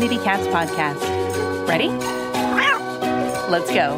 Community Cats podcast. Ready? Let's go.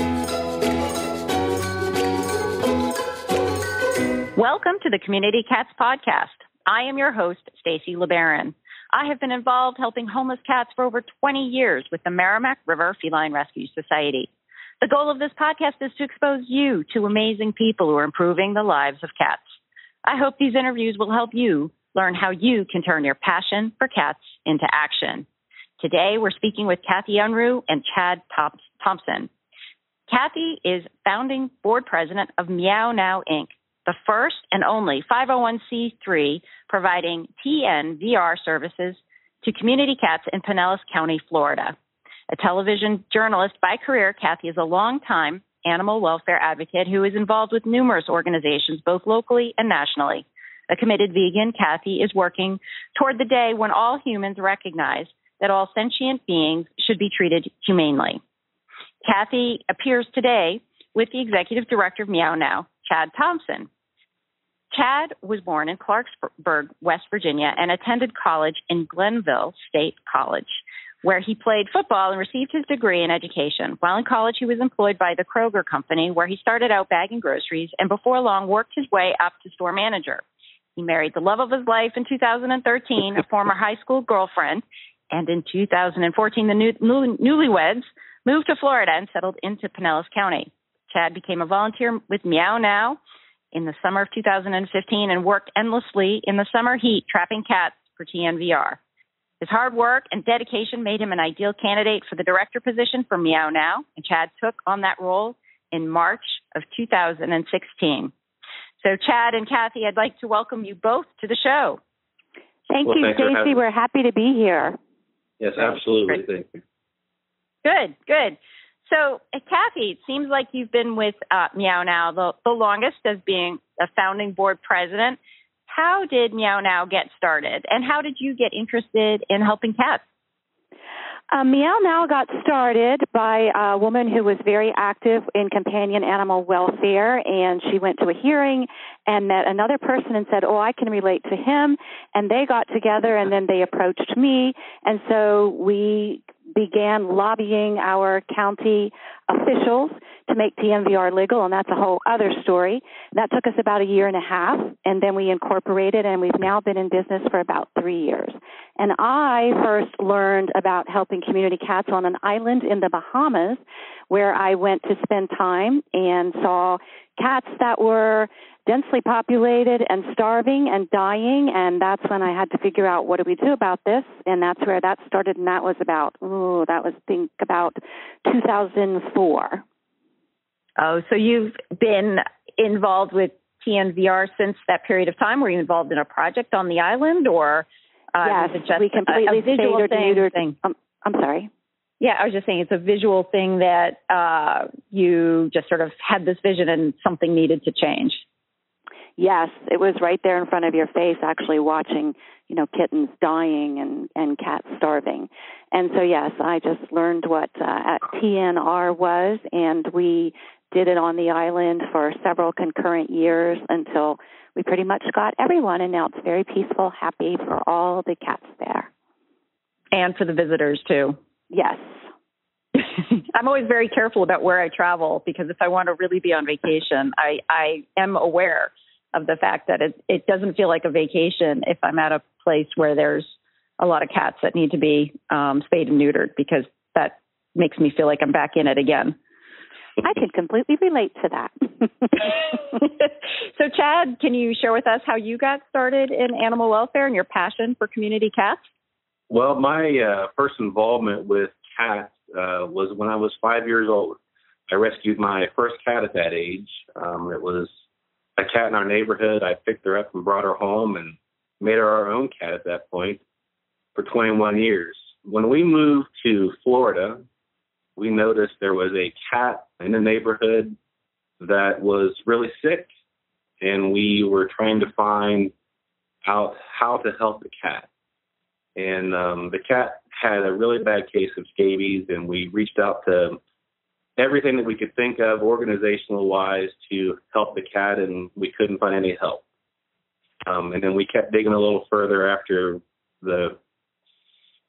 Welcome to the Community Cats podcast. I am your host, Stacy LeBaron. I have been involved helping homeless cats for over 20 years with the Merrimack River Feline Rescue Society. The goal of this podcast is to expose you to amazing people who are improving the lives of cats. I hope these interviews will help you learn how you can turn your passion for cats into action. Today, we're speaking with Kathy Unruh and Chad Thompson. Kathy is founding board president of Meow Now, Inc., the first and only 501c3 providing TNVR services to community cats in Pinellas County, Florida. A television journalist by career, Kathy is a longtime animal welfare advocate who is involved with numerous organizations, both locally and nationally. A committed vegan, Kathy is working toward the day when all humans recognize that all sentient beings should be treated humanely. Kathy appears today with the executive director of Meow Now, Chad Thompson. Chad was born in Clarksburg, West Virginia, and attended college in Glenville State College, where he played football and received his degree in education. While in college, he was employed by the Kroger Company, where he started out bagging groceries and before long worked his way up to store manager. He married the love of his life in 2013, a former high school girlfriend, and in 2014, the newlyweds moved to Florida and settled into Pinellas County. Chad became a volunteer with Meow Now in the summer of 2015 and worked endlessly in the summer heat trapping cats for TNVR. His hard work and dedication made him an ideal candidate for the director position for Meow Now, and Chad took on that role in March of 2016. So Chad and Kathy, I'd like to welcome you both to the show. Thank you, Stacy. We're happy to be here. Yes, absolutely. Thank you. Good. So, Kathy, it seems like you've been with Meow Now the longest as being a founding board president. How did Meow Now get started, and how did you get interested in helping cats? Meow Now got started by a woman who was very active in companion animal welfare, and she went to a hearing and met another person and said, I can relate to him, and they got together, and then they approached me, and so we began lobbying our county officials to make TNVR legal, and that's a whole other story. That took us about a year and a half, and then we incorporated, and we've now been in business for about 3 years. And I first learned about helping community cats on an island in the Bahamas, where I went to spend time and saw cats that were densely populated and starving and dying, and that's when I had to figure out what do we do about this, and that's where that started, and that was about 2004. Oh, so you've been involved with TNVR since that period of time? Were you involved in a project on the island, or yes, was it just we completely a visual thing? I'm sorry. Yeah, I was just saying it's a visual thing that you just sort of had this vision and something needed to change. Yes, it was right there in front of your face, actually watching, kittens dying and cats starving. And so, yes, I just learned what TNR was, and we did it on the island for several concurrent years until we pretty much got everyone, and now it's very peaceful, happy for all the cats there. And for the visitors, too. Yes. I'm always very careful about where I travel, because if I want to really be on vacation, I am aware of the fact that it doesn't feel like a vacation if I'm at a place where there's a lot of cats that need to be spayed and neutered, because that makes me feel like I'm back in it again. I can completely relate to that. So, Chad, can you share with us how you got started in animal welfare and your passion for community cats? Well, my first involvement with cats was when I was 5 years old. I rescued my first cat at that age. It was a cat in our neighborhood. I picked her up and brought her home and made her our own cat at that point for 21 years. When we moved to Florida, we noticed there was a cat in the neighborhood that was really sick, and we were trying to find out how to help the cat. And the cat had a really bad case of scabies, and we reached out to everything that we could think of organizational-wise to help the cat, and we couldn't find any help. And then we kept digging a little further after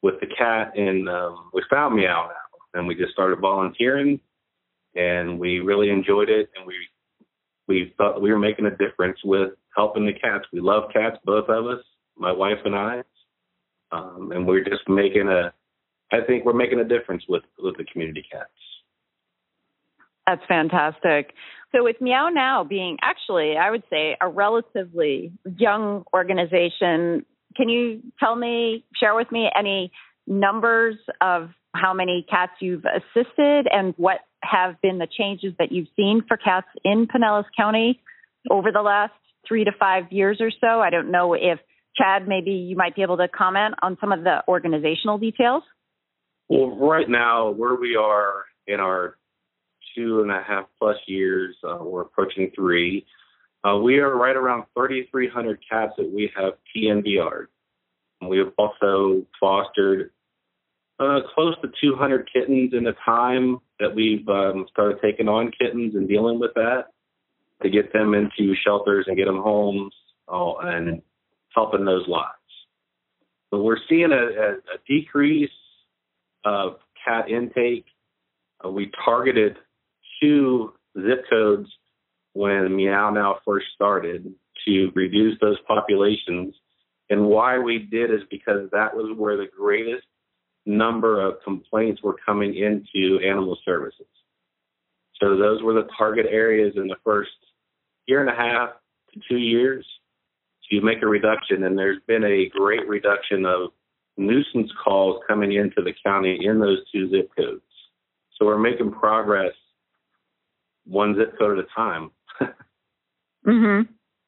with the cat, and we found Meow Now, and we just started volunteering, and we really enjoyed it, and we thought we were making a difference with helping the cats. We love cats, both of us, my wife and I, and we're just I think we're making a difference with the community cats. That's fantastic. So with Meow Now being actually, I would say, a relatively young organization, can you share with me any numbers of how many cats you've assisted and what have been the changes that you've seen for cats in Pinellas County over the last 3 to 5 years or so? I don't know if, Chad, maybe you might be able to comment on some of the organizational details. Well, right now, where we are in our 2.5+ years, we're approaching 3. We are right around 3,300 cats that we have TNVR'd. We have also fostered close to 200 kittens in the time that we've started taking on kittens and dealing with that to get them into shelters and get them homes and helping those lots. But we're seeing a decrease of cat intake. We targeted 2 zip codes when Meow Now first started to reduce those populations. And why we did is because that was where the greatest number of complaints were coming into animal services. So those were the target areas in the first 1.5 to 2 years to make a reduction. And there's been a great reduction of nuisance calls coming into the county in those 2 zip codes. So we're making progress one zip code at a time. Mm-hmm.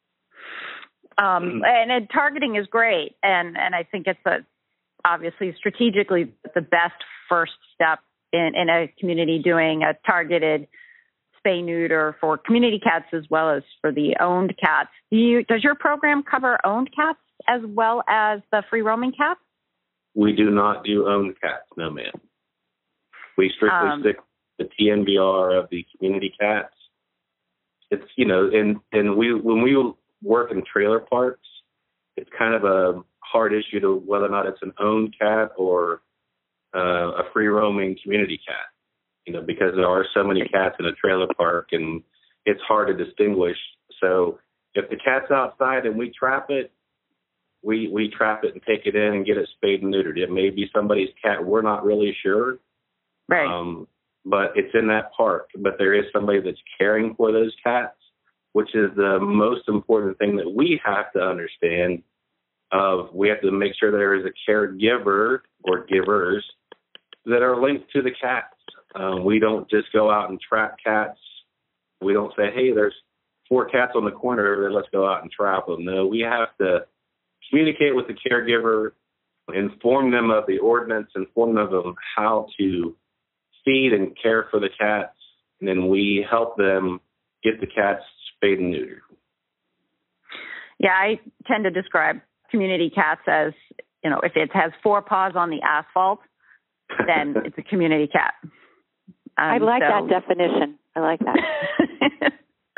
And targeting is great. And I think it's obviously strategically the best first step in a community doing a targeted spay neuter for community cats as well as for the owned cats. Does your program cover owned cats as well as the free roaming cats? We do not do owned cats, no ma'am. We strictly stick to the TNVR of the community cats. It's, and when we work in trailer parks, it's kind of a hard issue to whether or not it's an owned cat or a free roaming community cat, because there are so many cats in a trailer park and it's hard to distinguish. So if the cat's outside and we trap it, we trap it and take it in and get it spayed and neutered. It may be somebody's cat. We're not really sure. Right. But it's in that park. But there is somebody that's caring for those cats, which is the most important thing that we have to understand. We have to make sure there is a caregiver or givers that are linked to the cats. We don't just go out and trap cats. We don't say, hey, there's 4 cats on the corner, let's go out and trap them. No, we have to communicate with the caregiver, inform them of the ordinance, inform them of how to feed and care for the cats, and then we help them get the cats spayed and neutered. Yeah, I tend to describe community cats as, if it has 4 paws on the asphalt, then it's a community cat. I like that definition. I like that.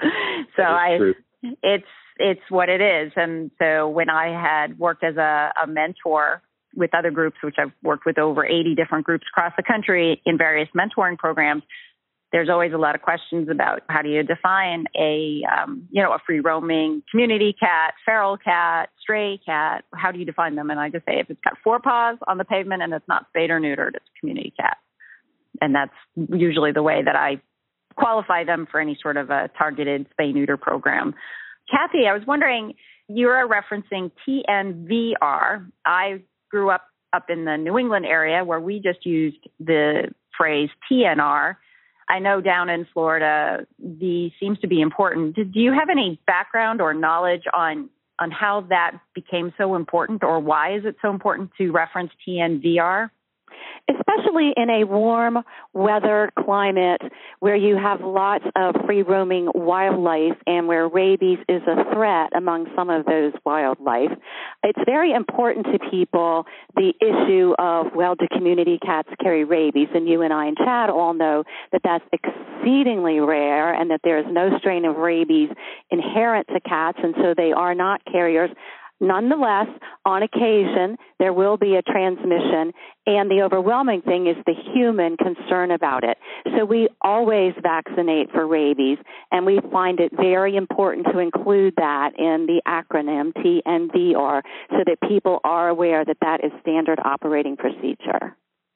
It's what it is. And so when I had worked as a mentor with other groups, which I've worked with over 80 different groups across the country in various mentoring programs, there's always a lot of questions about how do you define a free roaming community cat, feral cat, stray cat. How do you define them? And I just say if it's got 4 paws on the pavement and it's not spayed or neutered, it's a community cat. And that's usually the way that I qualify them for any sort of a targeted spay neuter program. Kathy, I was wondering, you're referencing TNVR. I grew up in the New England area where we just used the phrase TNR. I know down in Florida, V seems to be important. Do you have any background or knowledge on how that became so important, or why is it so important to reference TNVR? Especially in a warm weather climate where you have lots of free roaming wildlife and where rabies is a threat among some of those wildlife. It's very important to people, the issue of, do community cats carry rabies? And you and I and Chad all know that that's exceedingly rare and that there is no strain of rabies inherent to cats, and so they are not carriers. Nonetheless, on occasion, there will be a transmission, and the overwhelming thing is the human concern about it. So we always vaccinate for rabies, and we find it very important to include that in the acronym TNVR so that people are aware that that is standard operating procedure.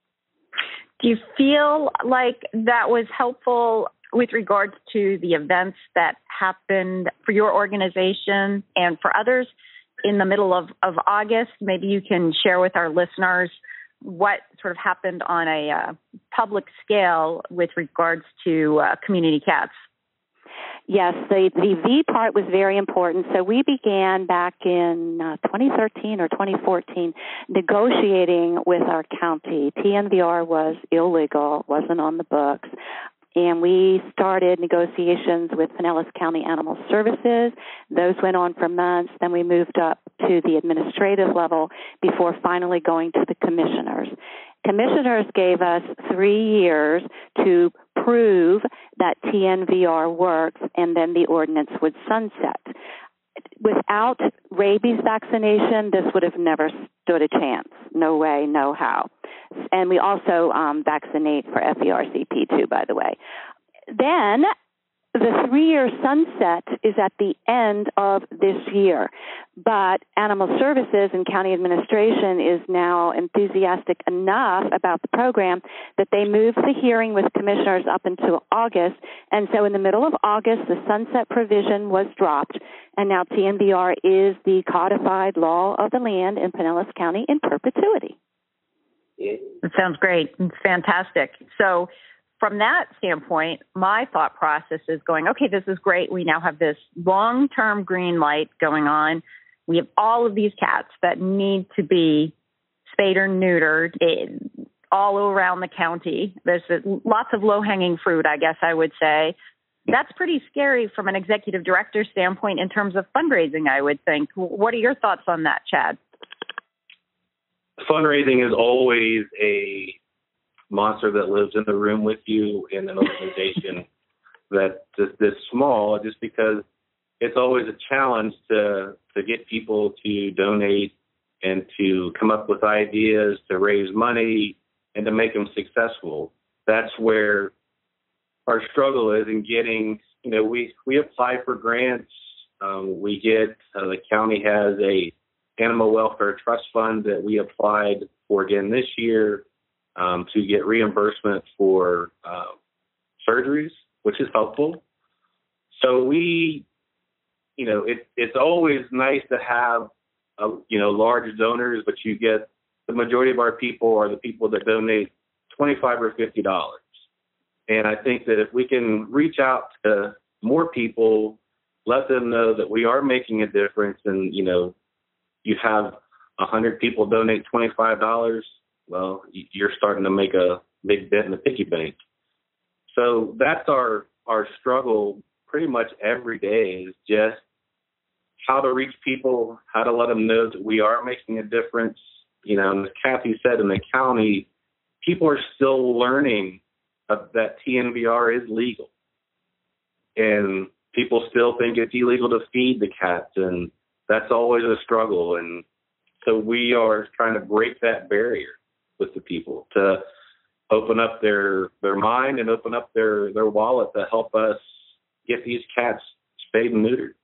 Do you feel like that was helpful with regards to the events that happened for your organization and for others in the middle of August? Maybe you can share with our listeners what sort of happened on a public scale with regards to community cats. Yes, the V part was very important. So we began back in 2013 or 2014 negotiating with our county. TNVR was illegal, wasn't on the books. And we started negotiations with Pinellas County Animal Services. Those went on for months. Then we moved up to the administrative level before finally going to the commissioners. Commissioners gave us 3 years to prove that TNVR works, and then the ordinance would sunset. Without rabies vaccination, this would have never stood a chance. No way, no how. And we also vaccinate for FERCP too, by the way. Then the 3-year sunset is at the end of this year, but Animal Services and County Administration is now enthusiastic enough about the program that they moved the hearing with commissioners up until August, and so in the middle of August, the sunset provision was dropped, and now TNVR is the codified law of the land in Pinellas County in perpetuity. That sounds great. It's fantastic. So from that standpoint, my thought process is going, okay, this is great. We now have this long-term green light going on. We have all of these cats that need to be spayed or neutered all around the county. There's lots of low-hanging fruit, I guess I would say. That's pretty scary from an executive director standpoint in terms of fundraising, I would think. What are your thoughts on that, Chad? Fundraising is always a monster that lives in the room with you in an organization that's just this small, just because it's always a challenge to get people to donate and to come up with ideas to raise money and to make them successful. That's where our struggle is in getting, we apply for grants. We get, the county has a animal welfare trust fund that we applied for again this year to get reimbursement for surgeries, which is helpful. So it's always nice to have, large donors, but you get the majority of our people are the people that donate $25 or $50. And I think that if we can reach out to more people, let them know that we are making a difference, and, you have 100 people donate $25, well, you're starting to make a big dent in the piggy bank. So that's our struggle pretty much every day, is just how to reach people, how to let them know that we are making a difference. And as Kathy said, in the county, people are still learning that TNVR is legal. And people still think it's illegal to feed the cats, and that's always a struggle. And so we are trying to break that barrier with the people to open up their mind and open up their wallet to help us get these cats spayed and neutered.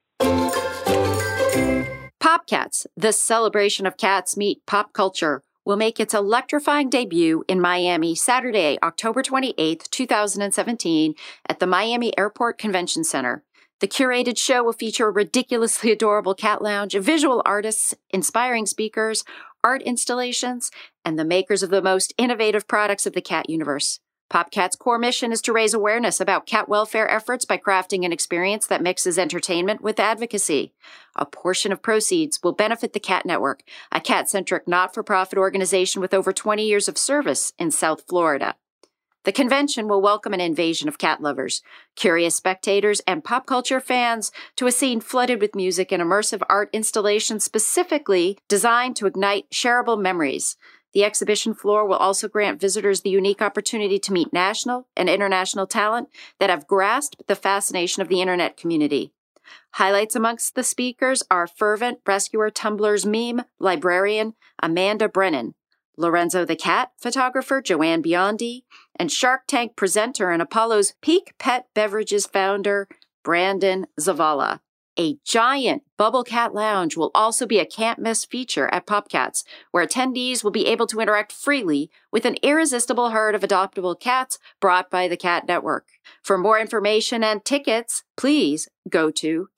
PopCats, the celebration of cats meet pop culture, will make its electrifying debut in Miami Saturday, October 28th, 2017 at the Miami Airport Convention Center. The curated show will feature a ridiculously adorable cat lounge, visual artists, inspiring speakers, art installations, and the makers of the most innovative products of the cat universe. PopCat's core mission is to raise awareness about cat welfare efforts by crafting an experience that mixes entertainment with advocacy. A portion of proceeds will benefit the Cat Network, a cat-centric not-for-profit organization with over 20 years of service in South Florida. The convention will welcome an invasion of cat lovers, curious spectators, and pop culture fans to a scene flooded with music and immersive art installations specifically designed to ignite shareable memories. The exhibition floor will also grant visitors the unique opportunity to meet national and international talent that have grasped the fascination of the internet community. Highlights amongst the speakers are fervent rescuer tumblers meme librarian Amanda Brennan, Lorenzo the Cat photographer Joanne Biondi, and Shark Tank presenter and Apollo's Peak Pet Beverages founder Brandon Zavala. A giant Bubble Cat Lounge will also be a can't-miss feature at PopCats, where attendees will be able to interact freely with an irresistible herd of adoptable cats brought by the Cat Network. For more information and tickets, please go to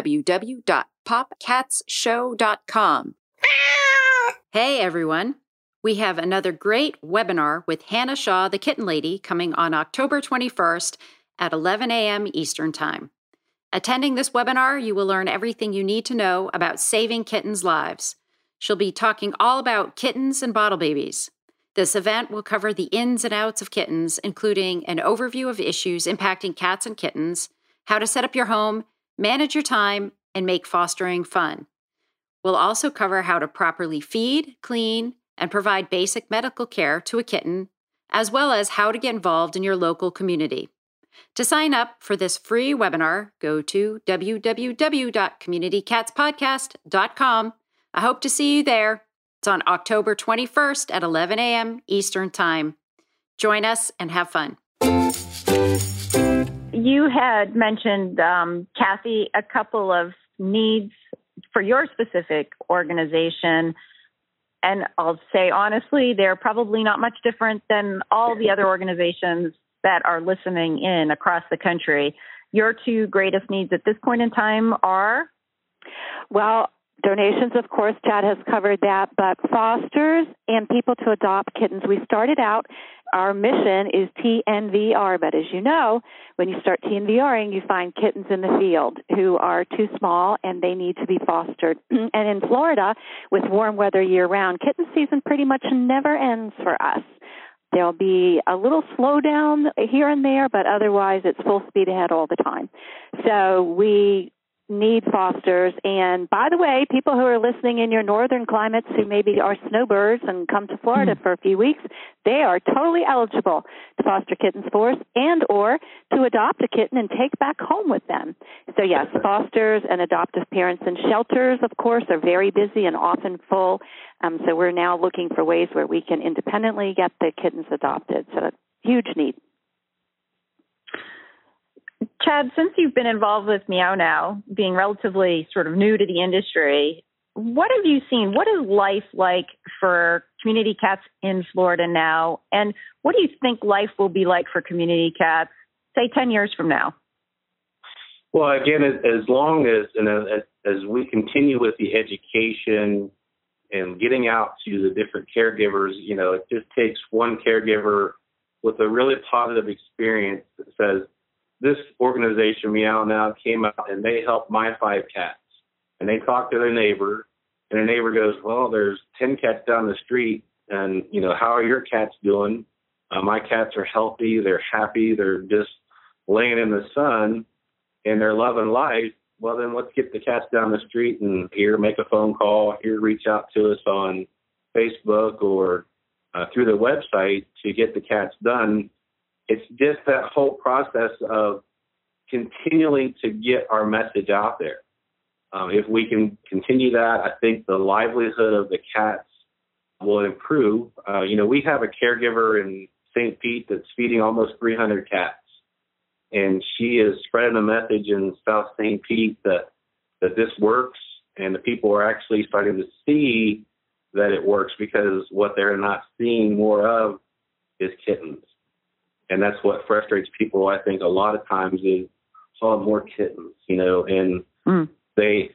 www.popcatsshow.com. Hey, everyone. We have another great webinar with Hannah Shaw, the Kitten Lady, coming on October 21st at 11 a.m. Eastern Time. Attending this webinar, you will learn everything you need to know about saving kittens' lives. She'll be talking all about kittens and bottle babies. This event will cover the ins and outs of kittens, including an overview of issues impacting cats and kittens, how to set up your home, manage your time, and make fostering fun. We'll also cover how to properly feed, clean, and provide basic medical care to a kitten, as well as how to get involved in your local community. To sign up for this free webinar, go to www.communitycatspodcast.com. I hope to see you there. It's on October 21st at 11 a.m. Eastern Time. Join us and have fun. You had mentioned, Kathy, a couple of needs for your specific organization. And I'll say honestly, they're probably not much different than all the other organizations that are listening in across the country. Your two greatest needs at this point in time are? Well, donations, of course, Chad has covered that, but fosters and people to adopt kittens. We started out, our mission is TNVR, but as you know, when you start TNVRing, you find kittens in the field who are too small and they need to be fostered. And in Florida, with warm weather year-round, kitten season pretty much never ends for us. There'll be a little slowdown here and there, but otherwise it's full speed ahead all the time. So we need fosters. And by the way, people who are listening in your northern climates who maybe are snowbirds and come to Florida for a few weeks, they are totally eligible to foster kittens for us and or to adopt a kitten and take back home with them. So yes, fosters and adoptive parents and shelters, of course, are very busy and often full. So we're now looking for ways where we can independently get the kittens adopted. So that's a huge need. Chad, since you've been involved with Meow Now, being relatively sort of new to the industry, what have you seen? What is life like for community cats in Florida now? And what do you think life will be like for community cats, say, 10 years from now? Well, again, as long as we continue with the education and getting out to the different caregivers, it just takes one caregiver with a really positive experience that says, this organization, Meow Now, came out and they helped my 5 cats. And they talked to their neighbor, and their neighbor goes, well, there's 10 cats down the street, and, how are your cats doing? My cats are healthy, they're happy, they're just laying in the sun, and they're loving life. Well, then let's get the cats down the street and here, make a phone call, here, reach out to us on Facebook or through the website to get the cats done. It's just that whole process of continuing to get our message out there. If we can continue that, I think the livelihood of the cats will improve. We have a caregiver in St. Pete that's feeding almost 300 cats. And she is spreading a message in South St. Pete that this works, and the people are actually starting to see that it works, because what they're not seeing more of is kittens. And that's what frustrates people, I think, a lot of times is, more kittens, and they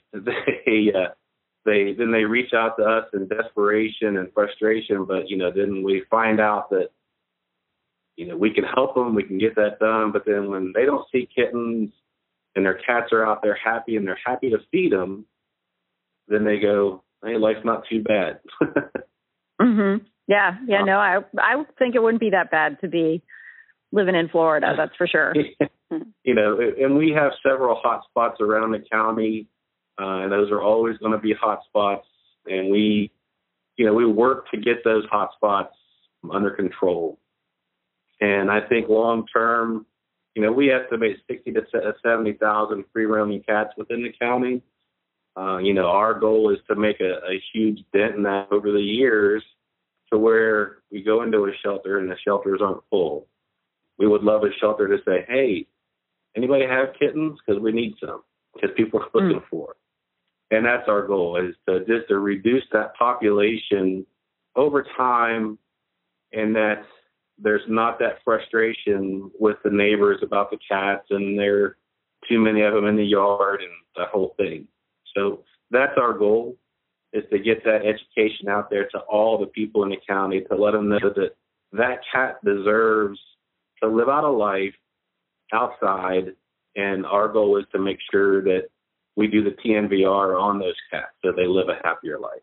reach out to us in desperation and frustration, but, then we find out that, we can help them, we can get that done, but then when they don't see kittens and their cats are out there happy and they're happy to feed them, then they go, hey, life's not too bad. Mm-hmm. Yeah, no, I think it wouldn't be that bad to be living in Florida, that's for sure. And we have several hot spots around the county, and those are always going to be hot spots. And we work to get those hot spots under control. And I think long term, We estimate 60 to 70,000 free roaming cats within the county. Our goal is to make a huge dent in that over the years to where we go into a shelter and the shelters aren't full. We would love a shelter to say, hey, anybody have kittens? Because we need some, because people are looking for it. And that's our goal, is to reduce that population over time, and that there's not that frustration with the neighbors about the cats and there are too many of them in the yard and the whole thing. So that's our goal, is to get that education out there to all the people in the county, to let them know that that cat deserves to live out a life outside. And our goal is to make sure that we do the TNVR on those cats so they live a happier life.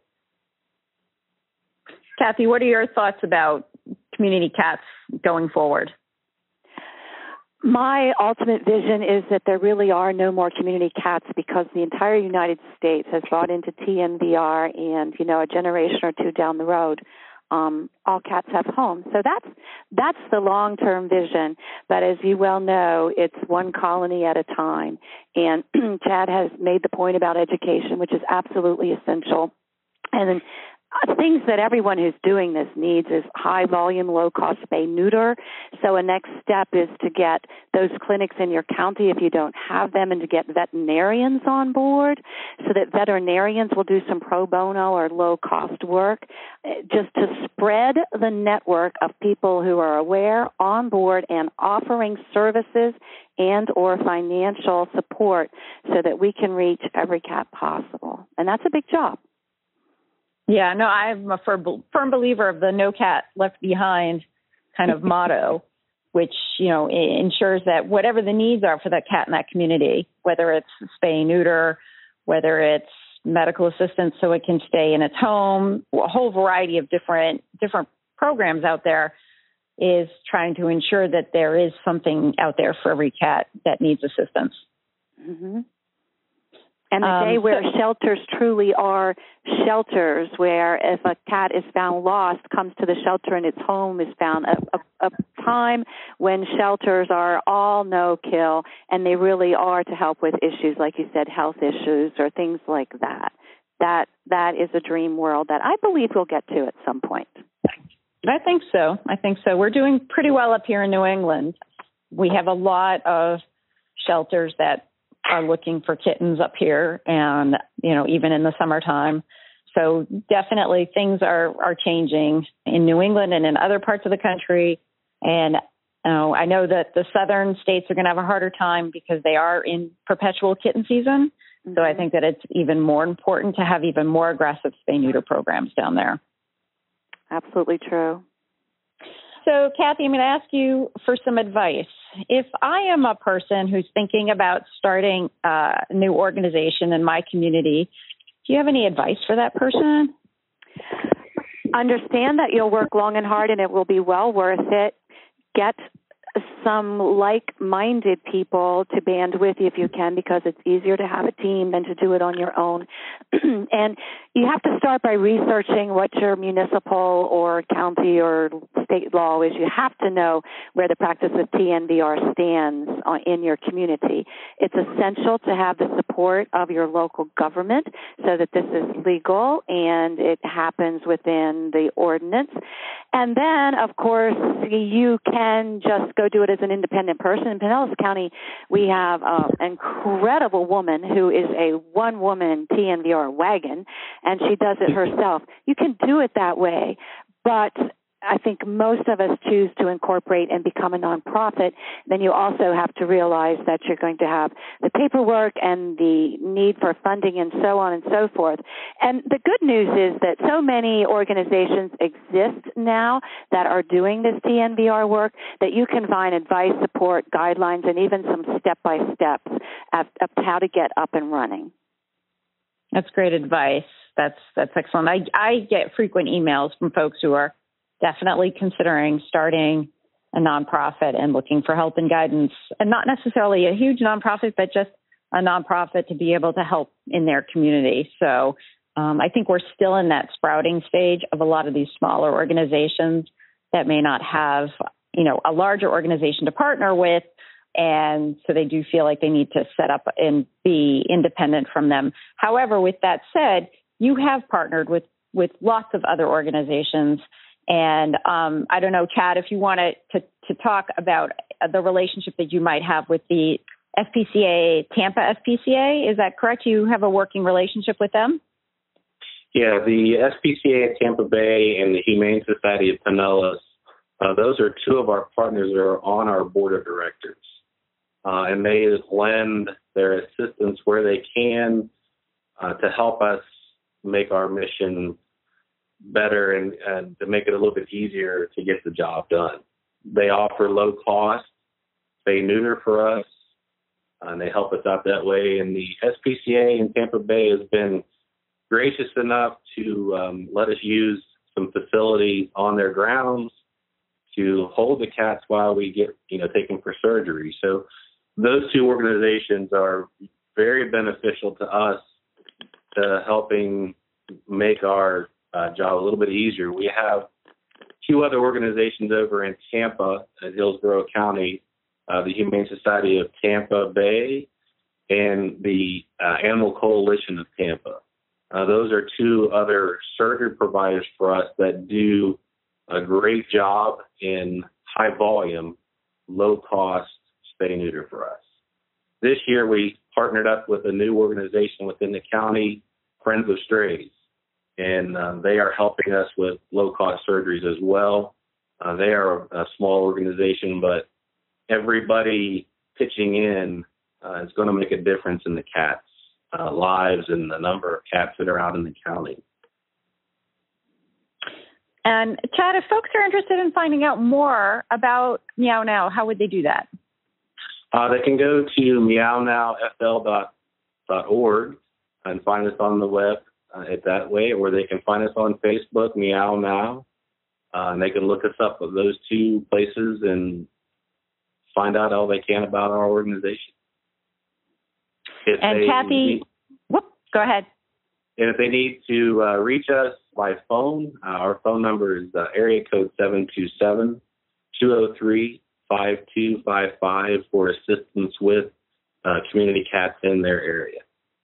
Kathy, what are your thoughts about community cats going forward? My ultimate vision is that there really are no more community cats, because the entire United States has bought into TNVR, and, a generation or two down the road, all cats have homes. So that's the long-term vision. But as you well know, it's one colony at a time. And Chad has made the point about education, which is absolutely essential. And things that everyone who's doing this needs is high volume, low cost spay-neuter. So a next step is to get those clinics in your county, if you don't have them, and to get veterinarians on board so that veterinarians will do some pro bono or low cost work, just to spread the network of people who are aware, on board, and offering services and or financial support so that we can reach every cat possible. And that's a big job. Yeah, no, I'm a firm believer of the no cat left behind kind of motto, which, ensures that whatever the needs are for that cat in that community, whether it's spay neuter, whether it's medical assistance so it can stay in its home, a whole variety of different programs out there, is trying to ensure that there is something out there for every cat that needs assistance. Mm-hmm. And the day where shelters truly are shelters, where if a cat is found lost, comes to the shelter and its home is found, a time when shelters are all no-kill, and they really are to help with issues, like you said, health issues or things like that. That is a dream world that I believe we'll get to at some point. I think so. We're doing pretty well up here in New England. We have a lot of shelters that are looking for kittens up here, and, even in the summertime. So definitely things are changing in New England and in other parts of the country. And I know that the southern states are going to have a harder time because they are in perpetual kitten season. Mm-hmm. So I think that it's even more important to have even more aggressive spay-neuter programs down there. Absolutely true. So, Kathy, I'm going to ask you for some advice. If I am a person who's thinking about starting a new organization in my community, do you have any advice for that person? Understand that you'll work long and hard, and it will be well worth it. Get some like-minded people to band with you if you can, because it's easier to have a team than to do it on your own. And you have to start by researching what your municipal or county or state law is. You have to know where the practice of TNVR stands in your community. It's essential to have the support of your local government so that this is legal and it happens within the ordinance. And then, of course, you can just go do it as an independent person. In Pinellas County, we have an incredible woman who is a one-woman TNVR wagon, and she does it herself. You can do it that way, but I think most of us choose to incorporate and become a nonprofit. Then you also have to realize that you're going to have the paperwork and the need for funding and so on and so forth. And the good news is that so many organizations exist now that are doing this TNVR work that you can find advice, support, guidelines, and even some step-by-steps of how to get up and running. That's great advice. That's excellent. I get frequent emails from folks who are definitely considering starting a nonprofit and looking for help and guidance, and not necessarily a huge nonprofit, but just a nonprofit to be able to help in their community. So I think we're still in that sprouting stage of a lot of these smaller organizations that may not have, a larger organization to partner with, And so they do feel like they need to set up and be independent from them. However, with that said, you have partnered with lots of other organizations. And I don't know, Chad, if you want to talk about the relationship that you might have with the SPCA, Tampa SPCA. Is that correct? You have a working relationship with them? Yeah, the SPCA of Tampa Bay and the Humane Society of Pinellas, those are two of our partners that are on our board of directors. And they lend their assistance where they can to help us make our mission better and to make it a little bit easier to get the job done. They offer low cost spay neuter for us, and they help us out that way. And the SPCA in Tampa Bay has been gracious enough to let us use some facilities on their grounds to hold the cats while we get, take them for surgery. So those two organizations are very beneficial to us to helping make our job a little bit easier. We have two other organizations over in Tampa, Hillsborough County, the Humane Society of Tampa Bay and the Animal Coalition of Tampa. Those are two other surgery providers for us that do a great job in high volume, low cost spay neuter for us. This year we partnered up with a new organization within the county, Friends of Strays, and they are helping us with low cost surgeries as well. They are a small organization, but everybody pitching in is going to make a difference in the cats' lives and the number of cats that are out in the county. And Chad, if folks are interested in finding out more about Meow Now, how would they do that? They can go to meownowfl.org and find us on the web that way, or they can find us on Facebook, Meow Now. And they can look us up at those two places and find out all they can about our organization. And Kathy, go ahead. And if they need to reach us by phone, our phone number is area code 727-203-5255 for assistance with community cats in their area.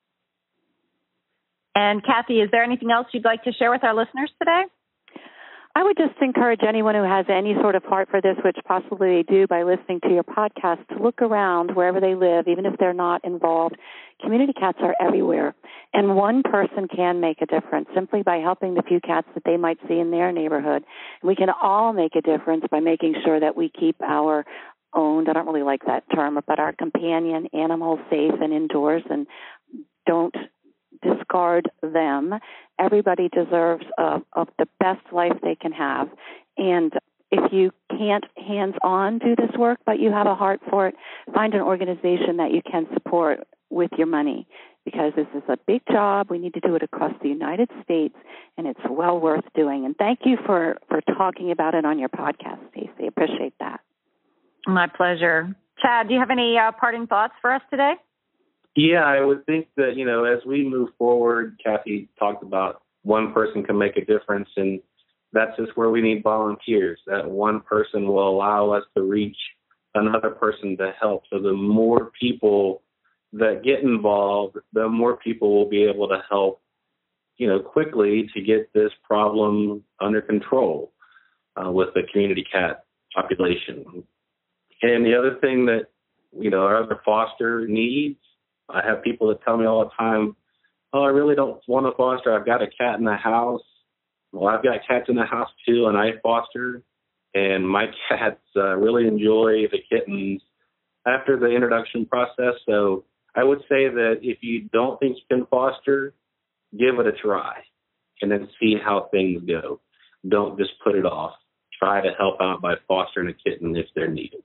And Kathy, is there anything else you'd like to share with our listeners today? I would just encourage anyone who has any sort of heart for this, which possibly they do by listening to your podcast, to look around wherever they live, even if they're not involved. Community cats are everywhere, and one person can make a difference simply by helping the few cats that they might see in their neighborhood. We can all make a difference by making sure that we keep our owned, I don't really like that term, but our companion animals safe and indoors, and don't discard them. Everybody deserves of the best life they can have. And if you can't hands-on do this work, but you have a heart for it, find an organization that you can support with your money, because this is a big job. We need to do it across the United States, and it's well worth doing. And thank you for talking about it on your podcast, Stacey. Appreciate that. My pleasure. Chad, do you have any parting thoughts for us today? Yeah, I would think that, as we move forward, Kathy talked about one person can make a difference, and that's just where we need volunteers. That one person will allow us to reach another person to help. So the more people that get involved, the more people will be able to help, quickly to get this problem under control with the community cat population. And the other thing that, our other foster needs, I have people that tell me all the time, oh, I really don't want to foster. I've got a cat in the house. Well, I've got cats in the house too, and I foster. And my cats really enjoy the kittens after the introduction process. So I would say that if you don't think you can foster, give it a try and then see how things go. Don't just put it off. Try to help out by fostering a kitten if they're needed.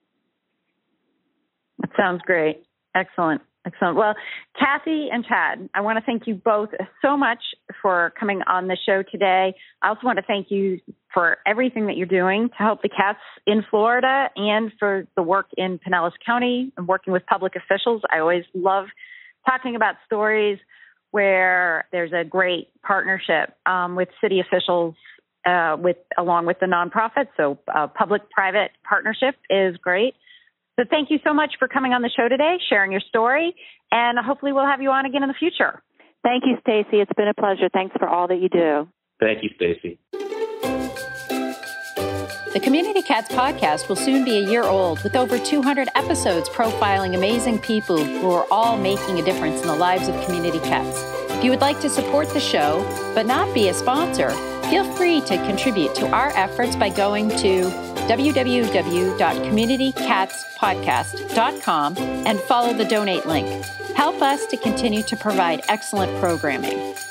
That sounds great. Excellent. Excellent. Well, Kathy and Chad, I want to thank you both so much for coming on the show today. I also want to thank you for everything that you're doing to help the cats in Florida and for the work in Pinellas County and working with public officials. I always love talking about stories where there's a great partnership with city officials along with the nonprofit. So public-private partnership is great. So thank you so much for coming on the show today, sharing your story, and hopefully we'll have you on again in the future. Thank you, Stacy. It's been a pleasure. Thanks for all that you do. Thank you, Stacy. The Community Cats podcast will soon be a year old, with over 200 episodes profiling amazing people who are all making a difference in the lives of community cats. If you would like to support the show, but not be a sponsor, feel free to contribute to our efforts by going to www.communitycatspodcast.com and follow the donate link. Help us to continue to provide excellent programming.